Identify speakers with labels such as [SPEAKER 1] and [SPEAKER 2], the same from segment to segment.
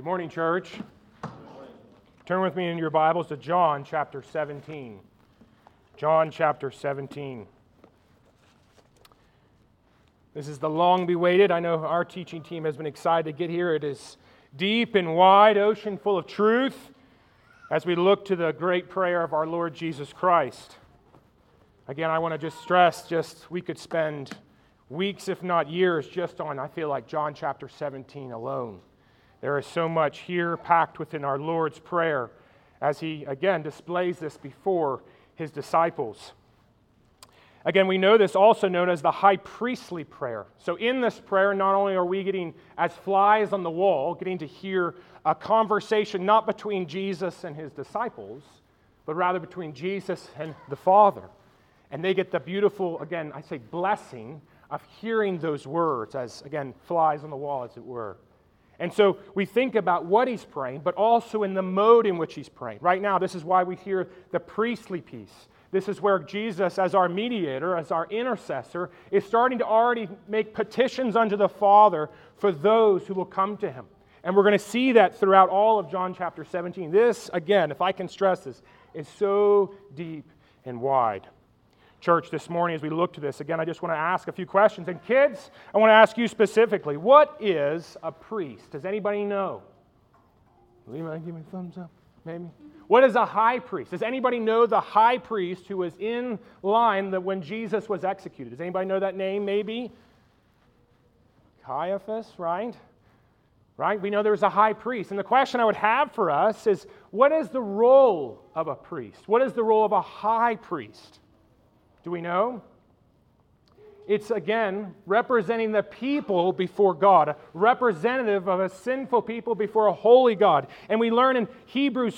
[SPEAKER 1] Good morning, church. Turn with me in your Bibles to John chapter 17. John chapter 17. This is the long-bewaited. I know our teaching team has been excited to get here. It is deep and wide, ocean full of truth as we look to the great prayer of our Lord Jesus Christ. Again, I want to just stress, we could spend weeks, if not years, just on, I feel like, John chapter 17 alone. There is so much here packed within our Lord's prayer as He, again, displays this before His disciples. Again, we know this also known as the high priestly prayer. So in this prayer, not only are we getting, as flies on the wall, getting to hear a conversation not between Jesus and His disciples, but rather between Jesus and the Father. And they get the beautiful, again, I say blessing of hearing those words as, again, flies on the wall, as it were. And so we think about what He's praying, but also in the mode in which He's praying. Right now, this is why we hear the priestly piece. This is where Jesus, as our mediator, as our intercessor, is starting to already make petitions unto the Father for those who will come to Him. And we're going to see that throughout all of John chapter 17. This, again, if I can stress this, is so deep and wide. Church, this morning as we look to this, again, I just want to ask a few questions. And kids, I want to ask you specifically, what is a priest? Does anybody know? Will you mind giving me a thumbs up, maybe? What is a high priest? Does anybody know the high priest who was in line when Jesus was executed? Does anybody know that name, maybe? Caiaphas, right? Right? We know there's a high priest. And the question I would have for us is, what is the role of a priest? What is the role of a high priest? Do we know? It's, again, representing the people before God, a representative of a sinful people before a holy God. And we learn in Hebrews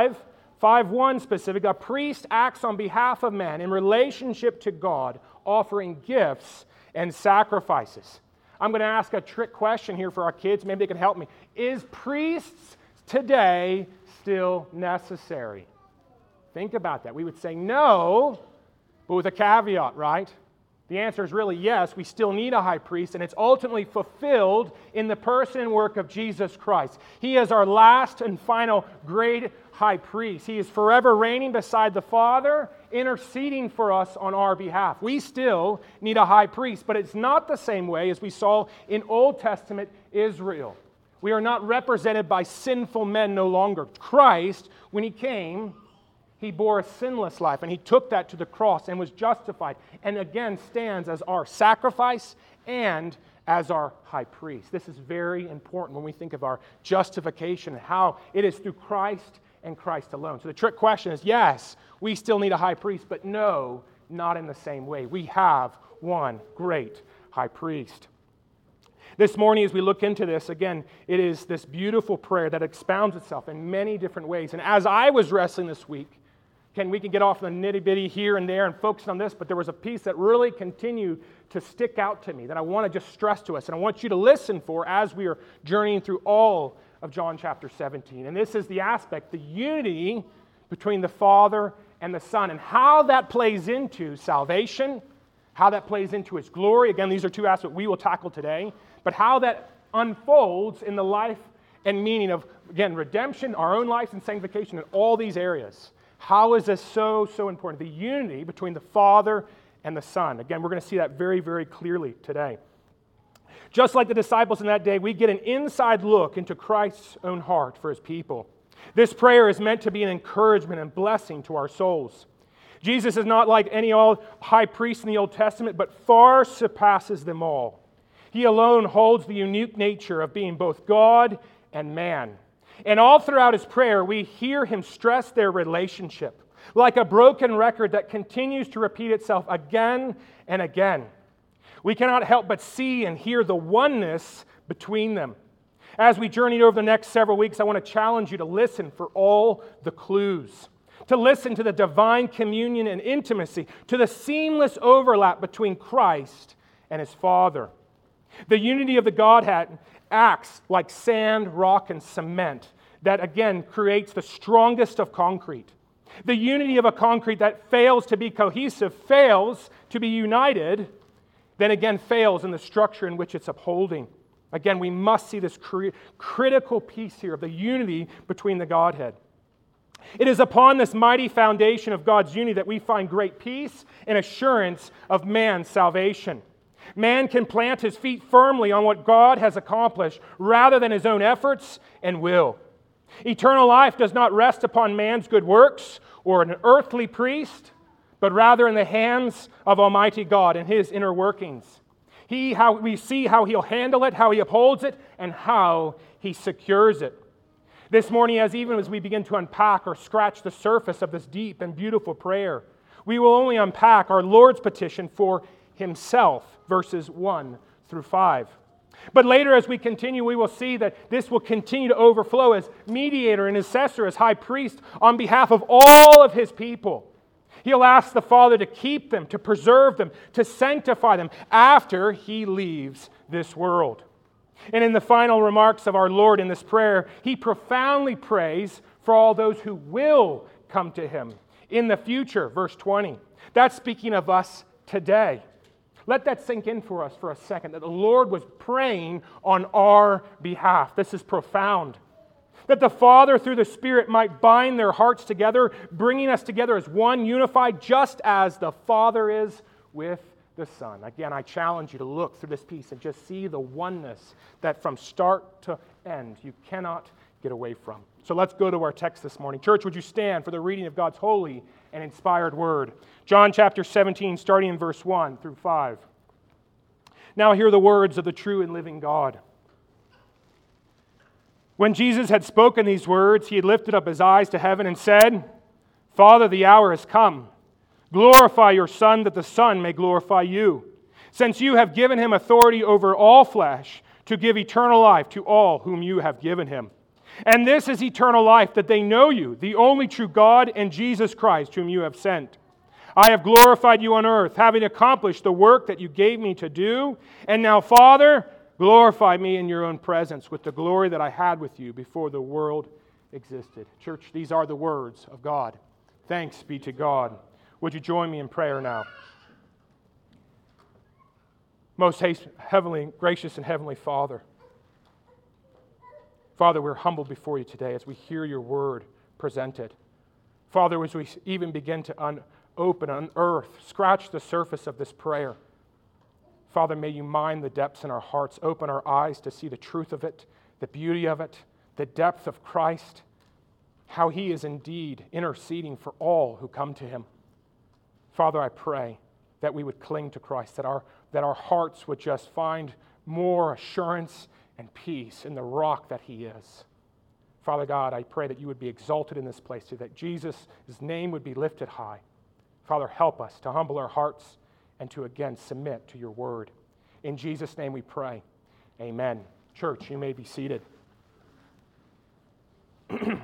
[SPEAKER 1] 5:1 specific, a priest acts on behalf of man in relationship to God, offering gifts and sacrifices. I'm going to ask a trick question here for our kids. Maybe they can help me. Is priests today still necessary? Think about that. We would say no, but with a caveat, right? The answer is really yes, we still need a high priest, and it's ultimately fulfilled in the person and work of Jesus Christ. He is our last and final great high priest. He is forever reigning beside the Father, interceding for us on our behalf. We still need a high priest, but it's not the same way as we saw in Old Testament Israel. We are not represented by sinful men no longer. Christ, when He came, He bore a sinless life, and He took that to the cross and was justified, and again stands as our sacrifice and as our high priest. This is very important when we think of our justification and how it is through Christ and Christ alone. So the trick question is, yes, we still need a high priest, but no, not in the same way. We have one great high priest. This morning, as we look into this, again, it is this beautiful prayer that expounds itself in many different ways. And as I was wrestling this week, we can get off the nitty-bitty here and there and focus on this, but there was a piece that really continued to stick out to me that I want to just stress to us, and I want you to listen for as we are journeying through all of John chapter 17. And this is the aspect, the unity between the Father and the Son, and how that plays into salvation, how that plays into His glory. Again, these are two aspects we will tackle today, but how that unfolds in the life and meaning of, again, redemption, our own life and sanctification in all these areas. How is this so important? The unity between the Father and the Son. Again, we're going to see that very, very clearly today. Just like the disciples in that day, we get an inside look into Christ's own heart for His people. This prayer is meant to be an encouragement and blessing to our souls. Jesus is not like any old high priest in the Old Testament, but far surpasses them all. He alone holds the unique nature of being both God and man. And all throughout His prayer, we hear Him stress their relationship, like a broken record that continues to repeat itself again and again. We cannot help but see and hear the oneness between them. As we journey over the next several weeks, I want to challenge you to listen for all the clues, to listen to the divine communion and intimacy, to the seamless overlap between Christ and His Father. The unity of the Godhead acts like sand, rock, and cement that, again, creates the strongest of concrete. The unity of a concrete that fails to be cohesive, fails to be united, then again fails in the structure in which it's upholding. Again, we must see this critical piece here of the unity between the Godhead. It is upon this mighty foundation of God's unity that we find great peace and assurance of man's salvation. Man can plant his feet firmly on what God has accomplished rather than his own efforts and will. Eternal life does not rest upon man's good works or an earthly priest, but rather in the hands of Almighty God and His inner workings. We see how He'll handle it, how He upholds it, and how He secures it. This morning, even as we begin to unpack or scratch the surface of this deep and beautiful prayer, we will only unpack our Lord's petition for Himself, verses 1 through 5. But later, as we continue, we will see that this will continue to overflow as mediator and intercessor, as high priest, on behalf of all of His people. He'll ask the Father to keep them, to preserve them, to sanctify them after He leaves this world. And in the final remarks of our Lord in this prayer, He profoundly prays for all those who will come to Him in the future, verse 20. That's speaking of us today. Let that sink in for us for a second, that the Lord was praying on our behalf. This is profound. That the Father, through the Spirit, might bind their hearts together, bringing us together as one, unified, just as the Father is with the Son. Again, I challenge you to look through this piece and just see the oneness that from start to end you cannot get away from. So let's go to our text this morning. Church, would you stand for the reading of God's holy and inspired word? John chapter 17, starting in verse 1 through 5. Now hear the words of the true and living God. When Jesus had spoken these words, He had lifted up His eyes to heaven and said, Father, the hour has come. Glorify your Son, that the Son may glorify you, since you have given Him authority over all flesh to give eternal life to all whom you have given Him. And this is eternal life, that they know you, the only true God, and Jesus Christ, whom you have sent. I have glorified you on earth, having accomplished the work that you gave me to do. And now, Father, glorify me in your own presence with the glory that I had with you before the world existed. Church, these are the words of God. Thanks be to God. Would you join me in prayer now? Most heavenly, gracious and heavenly Father, Father, we're humbled before you today as we hear your word presented. Father, as we even begin to unearth, scratch the surface of this prayer, Father, may you mine the depths in our hearts, open our eyes to see the truth of it, the beauty of it, the depth of Christ, how He is indeed interceding for all who come to Him. Father, I pray that we would cling to Christ, that our hearts would just find more assurance and peace in the rock that He is. Father God, I pray that you would be exalted in this place, so that Jesus' name would be lifted high. Father, help us to humble our hearts and to again submit to your word. In Jesus' name we pray. Amen. Church, you may be seated. The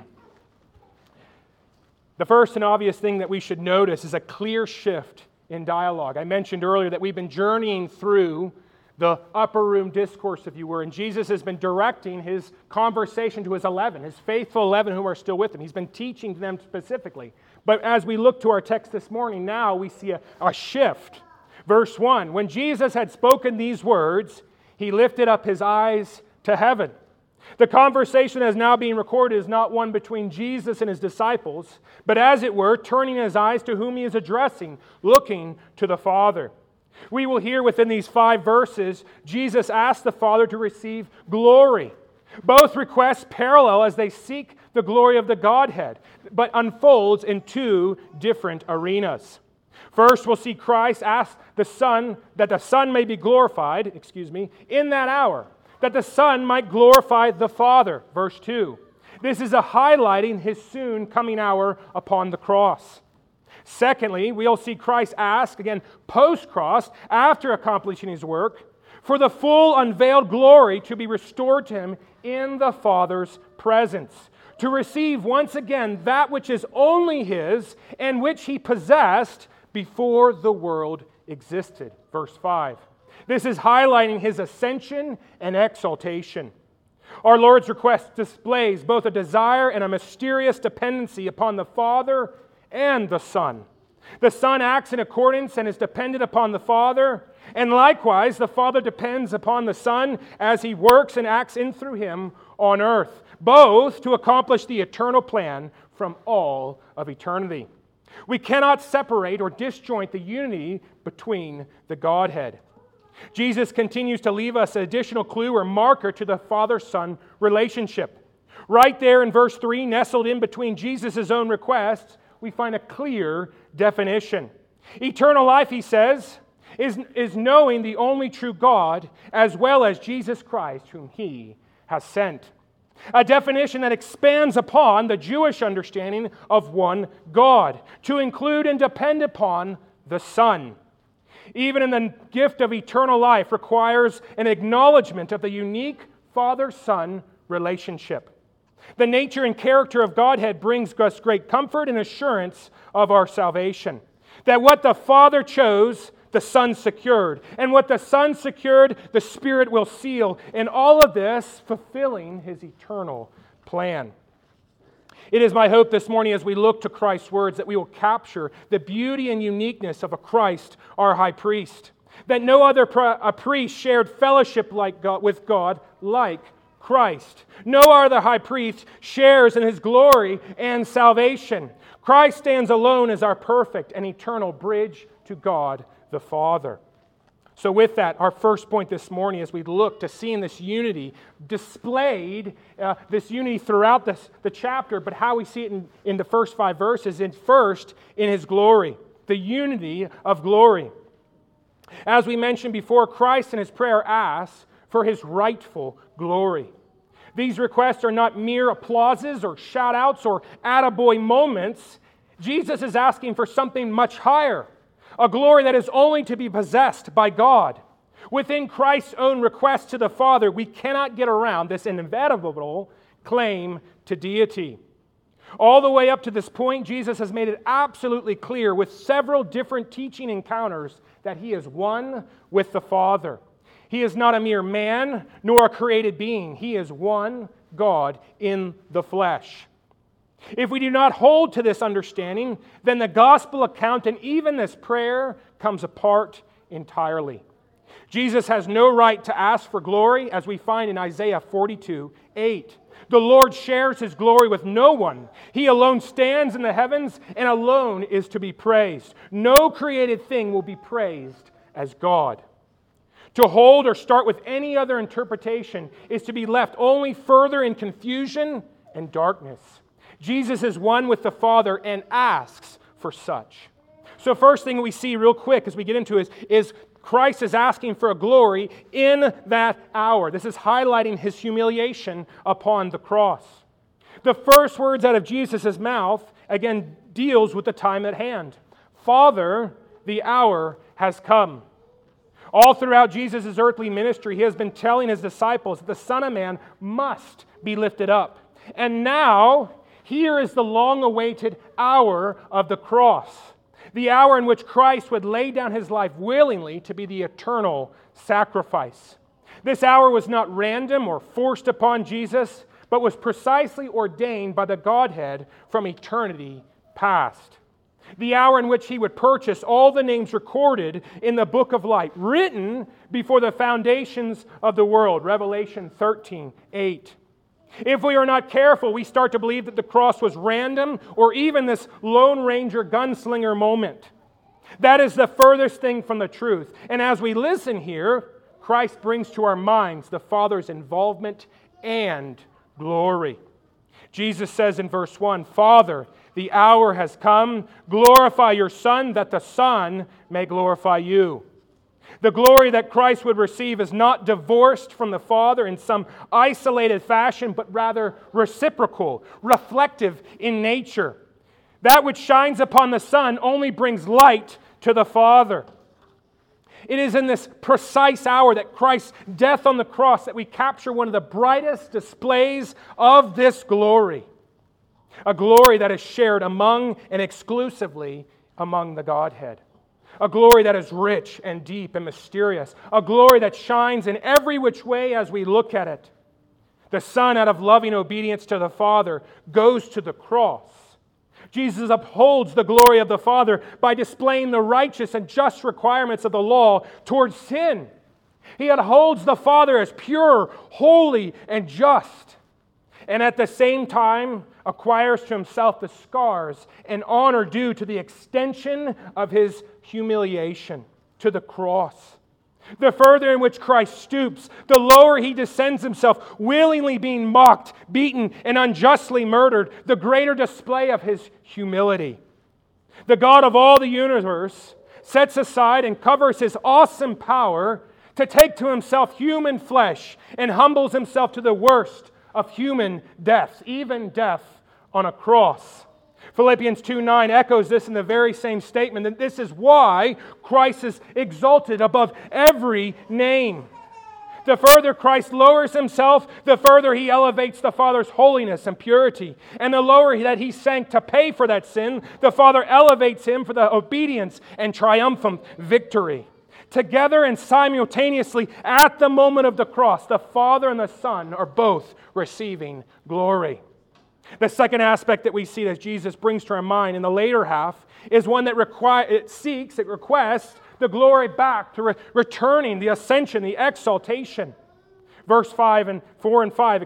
[SPEAKER 1] first and obvious thing that we should notice is a clear shift in dialogue. I mentioned earlier that we've been journeying through the upper room discourse, if you were, and Jesus has been directing His conversation to His 11, His faithful 11 who are still with Him. He's been teaching to them specifically. But as we look to our text this morning, now we see a shift. Verse 1, when Jesus had spoken these words, He lifted up His eyes to heaven. The conversation that is now being recorded is not one between Jesus and His disciples, but as it were, turning His eyes to whom He is addressing, looking to the Father. We will hear within these 5 verses, Jesus asks the Father to receive glory. Both requests parallel as they seek the glory of the Godhead, but unfolds in 2 different arenas. First, we'll see Christ ask the Son that the Son may be glorified, in that hour, that the Son might glorify the Father, verse 2. This is a highlighting His soon coming hour upon the cross. Secondly, we'll see Christ ask, again, post-cross, after accomplishing His work, for the full unveiled glory to be restored to Him in the Father's presence, to receive once again that which is only His and which He possessed before the world existed. Verse 5. This is highlighting His ascension and exaltation. Our Lord's request displays both a desire and a mysterious dependency upon the Father and the Son. The Son acts in accordance and is dependent upon the Father, And likewise, the Father depends upon the Son as He works and acts in through Him on earth, both to accomplish the eternal plan from all of eternity. We cannot separate or disjoint the unity between the Godhead. Jesus continues to leave us an additional clue or marker to the Father-Son relationship. Right there in verse 3, nestled in between Jesus' own requests, we find a clear definition. Eternal life, he says, is knowing the only true God as well as Jesus Christ, whom He has sent. A definition that expands upon the Jewish understanding of one God, to include and depend upon the Son. Even in the gift of eternal life requires an acknowledgement of the unique Father-Son relationship. The nature and character of Godhead brings us great comfort and assurance of our salvation. That what the Father chose, the Son secured. And what the Son secured, the Spirit will seal. And all of this fulfilling His eternal plan. It is my hope this morning as we look to Christ's words that we will capture the beauty and uniqueness of a Christ, our high priest. That no other priest shared fellowship with God like Christ. No other high priest shares in His glory and salvation. Christ stands alone as our perfect and eternal bridge to God the Father. So with that, our first point this morning as we look to seeing this unity displayed, this unity throughout the chapter, but how we see it in the first 5 verses, and first in His glory, the unity of glory. As we mentioned before, Christ in His prayer asks for His rightful glory. These requests are not mere applauses or shout-outs or attaboy moments. Jesus is asking for something much higher, a glory that is only to be possessed by God. Within Christ's own request to the Father, we cannot get around this inevitable claim to deity. All the way up to this point, Jesus has made it absolutely clear with several different teaching encounters that He is one with the Father. He is not a mere man, nor a created being. He is one God in the flesh. If we do not hold to this understanding, then the gospel account and even this prayer comes apart entirely. Jesus has no right to ask for glory, as we find in Isaiah 42:8. The Lord shares His glory with no one. He alone stands in the heavens and alone is to be praised. No created thing will be praised as God. To hold or start with any other interpretation is to be left only further in confusion and darkness. Jesus is one with the Father and asks for such. So first thing we see real quick as we get into it is Christ is asking for a glory in that hour. This is highlighting His humiliation upon the cross. The first words out of Jesus' mouth, again, deals with the time at hand. Father, the hour has come. All throughout Jesus' earthly ministry, He has been telling His disciples that the Son of Man must be lifted up. And now, here is the long-awaited hour of the cross. The hour in which Christ would lay down His life willingly to be the eternal sacrifice. This hour was not random or forced upon Jesus, but was precisely ordained by the Godhead from eternity past. The hour in which He would purchase all the names recorded in the book of life, written before the foundations of the world, Revelation 13:8. If we are not careful, we start to believe that the cross was random or even this Lone Ranger gunslinger moment. That is the furthest thing from the truth. And as we listen here, Christ brings to our minds the Father's involvement and glory. Jesus says in verse 1, Father, the hour has come. Glorify your Son, that the Son may glorify you. The glory that Christ would receive is not divorced from the Father in some isolated fashion, but rather reciprocal, reflective in nature. That which shines upon the Son only brings light to the Father. It is in this precise hour that Christ's death on the cross that we capture one of the brightest displays of this glory. A glory that is shared among and exclusively among the Godhead. A glory that is rich and deep and mysterious. A glory that shines in every which way as we look at it. The Son, out of loving obedience to the Father, goes to the cross. Jesus upholds the glory of the Father by displaying the righteous and just requirements of the law towards sin. He upholds the Father as pure, holy, and just, and at the same time acquires to himself the scars and honor due to the extension of his humiliation to the cross. The further in which Christ stoops, the lower he descends himself, willingly being mocked, beaten, and unjustly murdered, the greater display of his humility. The God of all the universe sets aside and covers his awesome power to take to himself human flesh and humbles himself to the worst of human deaths, even death on a cross. Philippians 2:9 echoes this in the very same statement, that this is why Christ is exalted above every name. The further Christ lowers himself, the further he elevates the Father's holiness and purity. And the lower that he sank to pay for that sin, the Father elevates him for the obedience and triumphant victory. Together and simultaneously at the moment of the cross, the Father and the Son are both receiving glory. The second aspect that we see that Jesus brings to our mind in the later half is one that requests the glory back to returning, the ascension, the exaltation. Verse 4 and 5.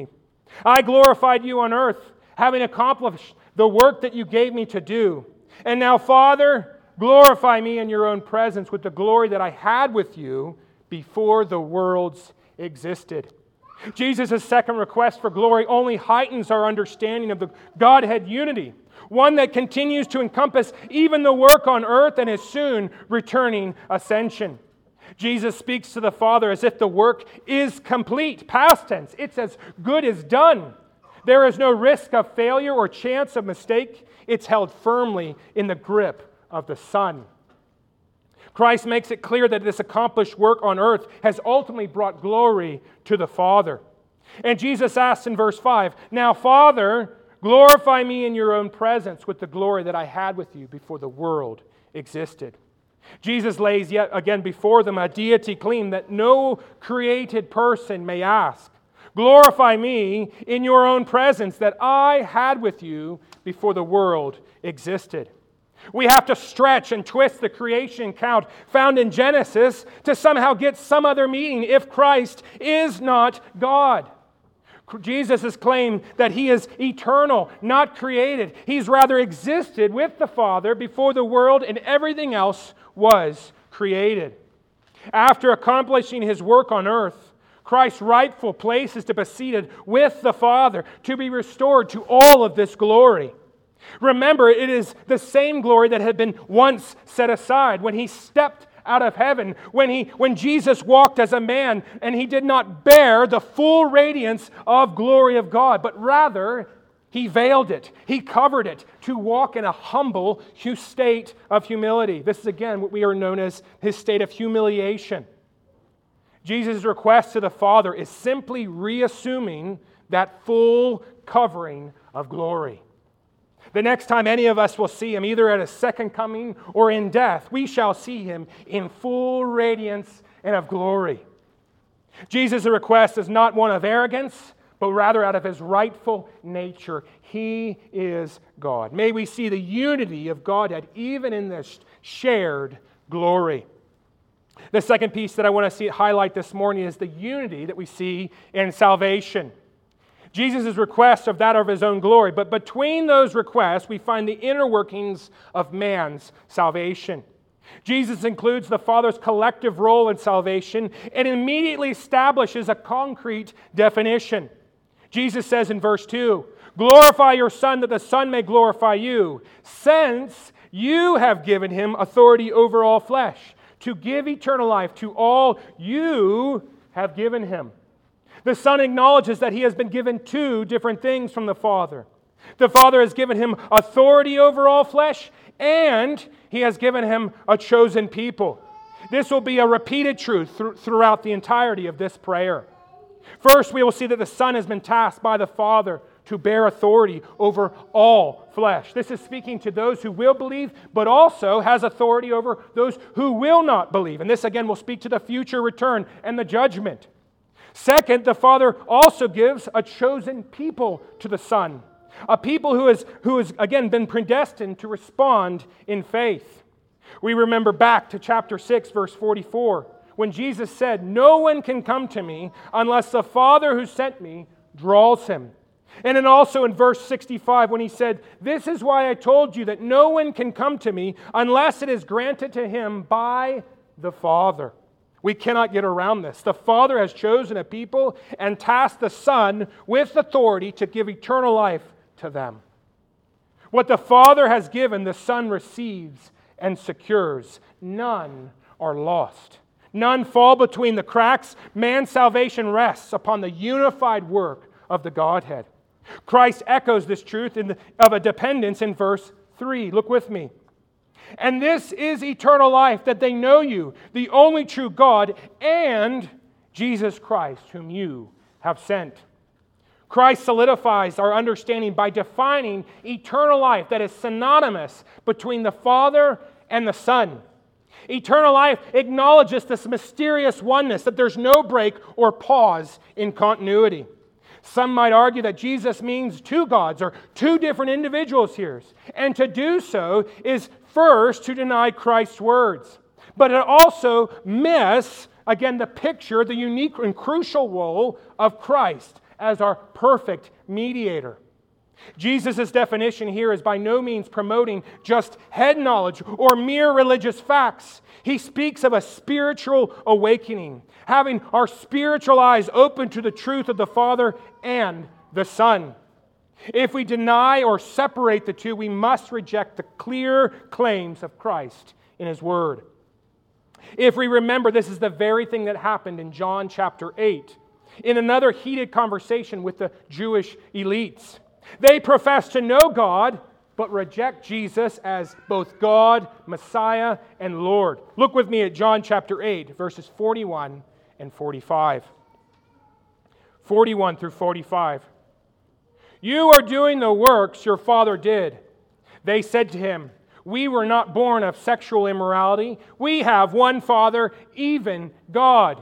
[SPEAKER 1] I glorified you on earth, having accomplished the work that you gave me to do. And now, Father, glorify me in your own presence with the glory that I had with you before the worlds existed. Jesus' second request for glory only heightens our understanding of the Godhead unity, one that continues to encompass even the work on earth and his soon returning ascension. Jesus speaks to the Father as if the work is complete, past tense. It's as good as done. There is no risk of failure or chance of mistake. It's held firmly in the grip of the Son. Christ makes it clear that this accomplished work on earth has ultimately brought glory to the Father. And Jesus asks in verse 5, now, Father, glorify me in your own presence with the glory that I had with you before the world existed. Jesus lays yet again before them a deity claim that no created person may ask. Glorify me in your own presence that I had with you before the world existed. We have to stretch and twist the creation account found in Genesis to somehow get some other meaning if Christ is not God. Jesus has claimed that he is eternal, not created. He's rather existed with the Father before the world and everything else was created. After accomplishing his work on earth, Christ's rightful place is to be seated with the Father, to be restored to all of this glory. Remember, it is the same glory that had been once set aside when he stepped out of heaven, when Jesus walked as a man and he did not bear the full radiance of glory of God, but rather he veiled it, he covered it to walk in a humble state of humility. This is again what we are known as his state of humiliation. Jesus' request to the Father is simply reassuming that full covering of glory. The next time any of us will see him, either at his second coming or in death, we shall see him in full radiance and of glory. Jesus' request is not one of arrogance, but rather out of his rightful nature. He is God. May we see the unity of Godhead even in this shared glory. The second piece that I want to highlight this morning is the unity that we see in salvation. Jesus' request of that of his own glory. But between those requests, we find the inner workings of man's salvation. Jesus includes the Father's collective role in salvation and immediately establishes a concrete definition. Jesus says in verse 2, glorify your Son that the Son may glorify you, since you have given him authority over all flesh, to give eternal life to all you have given him. The Son acknowledges that he has been given two different things from the Father. The Father has given him authority over all flesh, and he has given him a chosen people. This will be a repeated truth throughout the entirety of this prayer. First, we will see that the Son has been tasked by the Father to bear authority over all flesh. This is speaking to those who will believe, but also has authority over those who will not believe. And this again will speak to the future return and the judgment. Second, the Father also gives a chosen people to the Son. A people who has again been predestined to respond in faith. We remember back to chapter 6, verse 44, when Jesus said, "No one can come to me unless the Father who sent me draws him." And then also in verse 65 when he said, "This is why I told you that no one can come to me unless it is granted to him by the Father." We cannot get around this. The Father has chosen a people and tasked the Son with authority to give eternal life to them. What the Father has given, the Son receives and secures. None are lost. None fall between the cracks. Man's salvation rests upon the unified work of the Godhead. Christ echoes this truth of a dependence in verse 3. Look with me. "And this is eternal life, that they know you, the only true God, and Jesus Christ, whom you have sent." Christ solidifies our understanding by defining eternal life that is synonymous between the Father and the Son. Eternal life acknowledges this mysterious oneness, that there's no break or pause in continuity. Some might argue that Jesus means two gods or two different individuals here. And to do so is first to deny Christ's words. But it also miss, again, the picture, the unique and crucial role of Christ as our perfect mediator. Jesus' definition here is by no means promoting just head knowledge or mere religious facts. He speaks of a spiritual awakening, having our spiritual eyes open to the truth of the Father and the Son. If we deny or separate the two, we must reject the clear claims of Christ in His Word. If we remember, this is the very thing that happened in John chapter 8, in another heated conversation with the Jewish elites. They profess to know God, but reject Jesus as both God, Messiah, and Lord. Look with me at John chapter 8, verses 41 and 45. 41 through 45. "You are doing the works your father did." They said to him, "We were not born of sexual immorality. We have one Father, even God."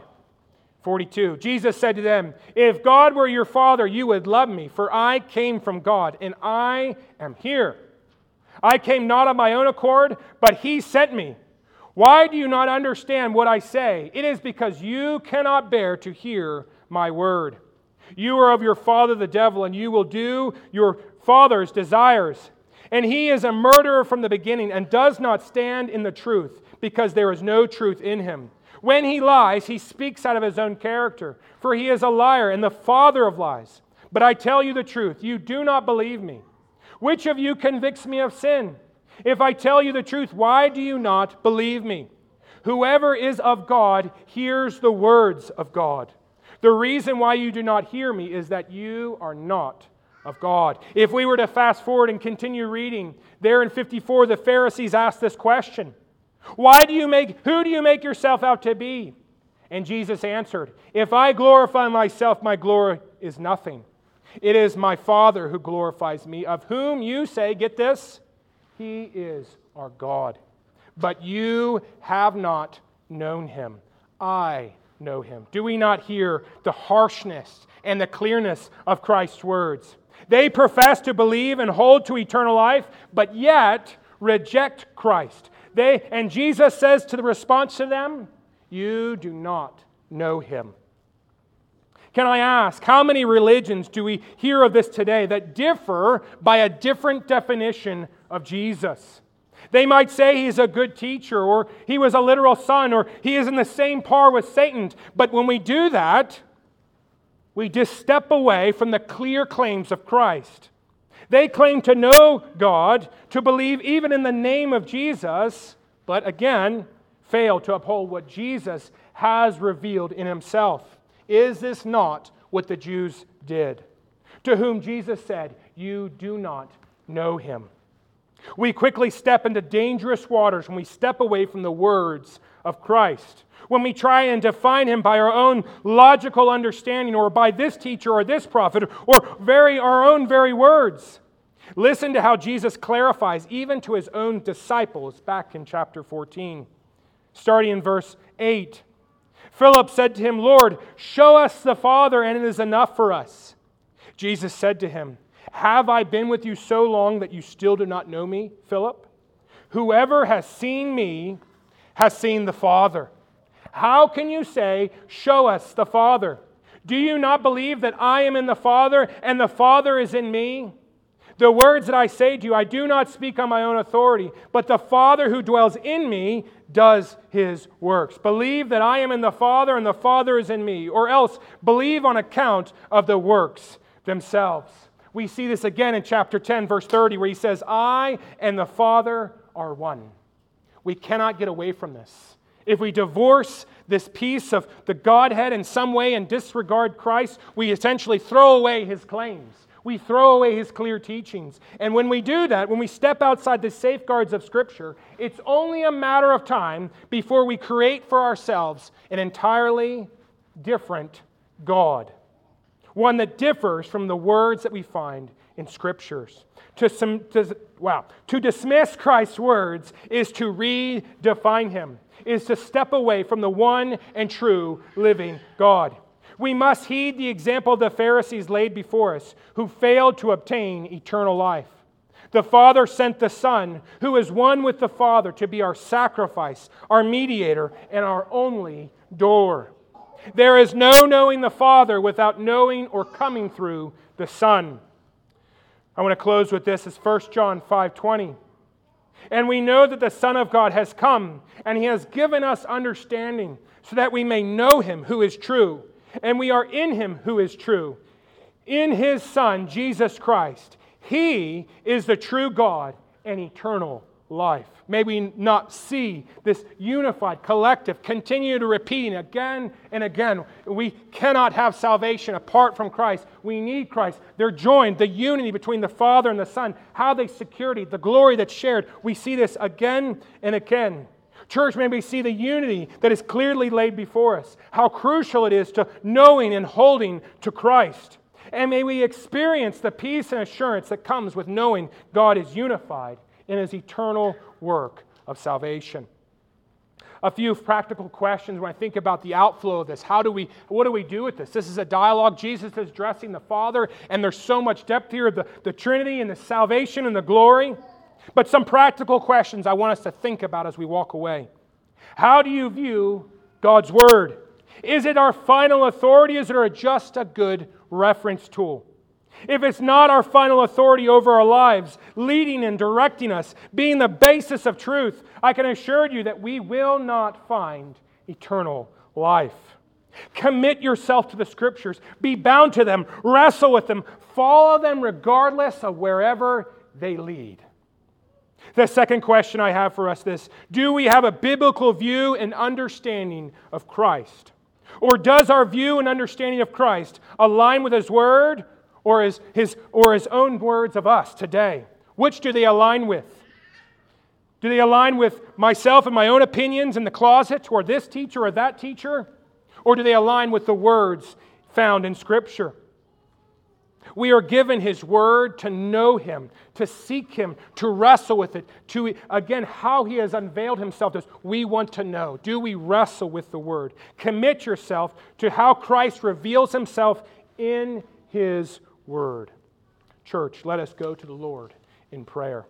[SPEAKER 1] 42. Jesus said to them, "If God were your Father, you would love me, for I came from God, and I am here. I came not of my own accord, but He sent me. Why do you not understand what I say? It is because you cannot bear to hear my word. You are of your father the devil, and you will do your father's desires. And he is a murderer from the beginning, and does not stand in the truth, because there is no truth in him. When he lies, he speaks out of his own character, for he is a liar and the father of lies. But I tell you the truth, you do not believe me. Which of you convicts me of sin? If I tell you the truth, why do you not believe me? Whoever is of God hears the words of God. The reason why you do not hear me is that you are not of God." If we were to fast forward and continue reading, there in 54, the Pharisees asked this question: who do you make yourself out to be? And Jesus answered, "If I glorify myself, my glory is nothing. It is my Father who glorifies me, of whom you say," get this, "He is our God. But you have not known Him. I know Him." Do we not hear the harshness and the clearness of Christ's words? They profess to believe and hold to eternal life, but yet reject Christ. And Jesus says to the response to them, "You do not know Him." Can I ask, how many religions do we hear of this today that differ by a different definition of Jesus? They might say He's a good teacher, or He was a literal son, or He is in the same par with Satan. But when we do that, we just step away from the clear claims of Christ. They claim to know God, to believe even in the name of Jesus, but again, fail to uphold what Jesus has revealed in Himself. Is this not what the Jews did? To whom Jesus said, "You do not know Him." We quickly step into dangerous waters when we step away from the words of Christ. When we try and define Him by our own logical understanding, or by this teacher or this prophet, or our own very words. Listen to how Jesus clarifies, even to His own disciples, back in chapter 14. Starting in verse 8. Philip said to Him, "Lord, show us the Father, and it is enough for us." Jesus said to him, Have I been with you so long that you still do not know me, Philip? Whoever has seen me has seen the Father. How can you say, 'Show us the Father'? Do you not believe that I am in the Father and the Father is in me? The words that I say to you, I do not speak on my own authority, but the Father who dwells in me does His works. Believe that I am in the Father and the Father is in me, or else believe on account of the works themselves. We see this again in chapter 10, verse 30, where He says, I and the Father are one. We cannot get away from this. If we divorce this piece of the Godhead in some way and disregard Christ, we essentially throw away His claims. We throw away His clear teachings. And when we do that, when we step outside the safeguards of Scripture, it's only a matter of time before we create for ourselves an entirely different God. One that differs from the words that we find in Scriptures. To dismiss Christ's words is to redefine Him, is to step away from the one and true living God. We must heed the example the Pharisees laid before us, who failed to obtain eternal life. The Father sent the Son, who is one with the Father, to be our sacrifice, our mediator, and our only door. There is no knowing the Father without knowing or coming through the Son. I want to close with this. It's 1 John 5:20. And we know that the Son of God has come, and He has given us understanding, so that we may know Him who is true. And we are in Him who is true, in His Son, Jesus Christ. He is the true God and eternal life. May we not see this unified collective continue to repeating again and again. We cannot have salvation apart from Christ. We need Christ. They're joined, the unity between the Father and the Son, how they security, the glory that's shared. We see this again and again. Church, may we see the unity that is clearly laid before us, how crucial it is to knowing and holding to Christ. And may we experience the peace and assurance that comes with knowing God is unified in His eternal work of salvation. A few practical questions when I think about the outflow of this. What do we do with this? This is a dialogue. Jesus is addressing the Father, and there's so much depth here, the Trinity and the salvation and the glory. But some practical questions I want us to think about as we walk away. How do you view God's Word? Is it our final authority? Is it just a good reference tool? If it's not our final authority over our lives, leading and directing us, being the basis of truth, I can assure you that we will not find eternal life. Commit yourself to the Scriptures. Be bound to them. Wrestle with them. Follow them regardless of wherever they lead. The second question I have for us is, do we have a biblical view and understanding of Christ? Or does our view and understanding of Christ align with His Word or His own words of us today? Which do they align with? Do they align with myself and my own opinions in the closet, or this teacher or that teacher? Or do they align with the words found in Scripture? We are given His Word to know Him, to seek Him, to wrestle with it, to, again, how He has unveiled Himself to us. We want to know. Do we wrestle with the Word? Commit yourself to how Christ reveals Himself in His Word. Church, let us go to the Lord in prayer.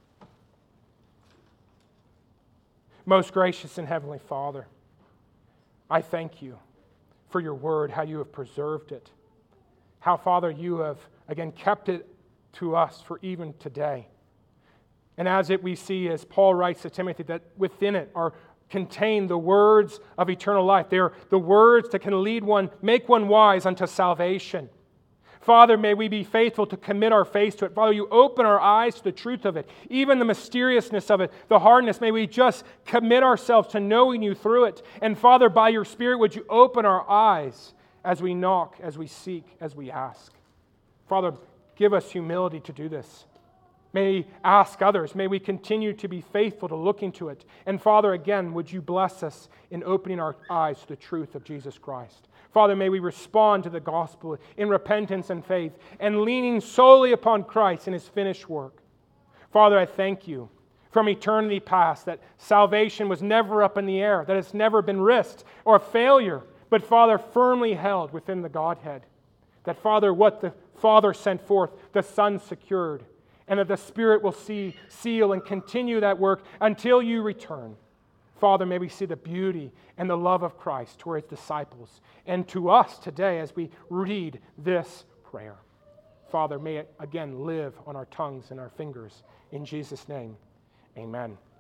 [SPEAKER 1] Most gracious and heavenly Father, I thank You for Your Word, how You have preserved it. How, Father, You have, again, kept it to us for even today. And as we see, as Paul writes to Timothy, that within it are contained the words of eternal life. They are the words that can lead one, make one wise unto salvation. Father, may we be faithful to commit our faith to it. Father, You open our eyes to the truth of it, even the mysteriousness of it, the hardness. May we just commit ourselves to knowing You through it. And Father, by Your Spirit, would You open our eyes as we knock, as we seek, as we ask. Father, give us humility to do this. May we ask others. May we continue to be faithful to look into it. And Father, again, would You bless us in opening our eyes to the truth of Jesus Christ. Father, may we respond to the gospel in repentance and faith and leaning solely upon Christ and His finished work. Father, I thank You from eternity past that salvation was never up in the air, that it's never been risked or failure, but Father, firmly held within the Godhead. That, Father, what the Father sent forth, the Son secured, and that the Spirit will seal and continue that work until you return. Father, may we see the beauty and the love of Christ to His disciples and to us today as we read this prayer. Father, may it again live on our tongues and our fingers. In Jesus' name, amen.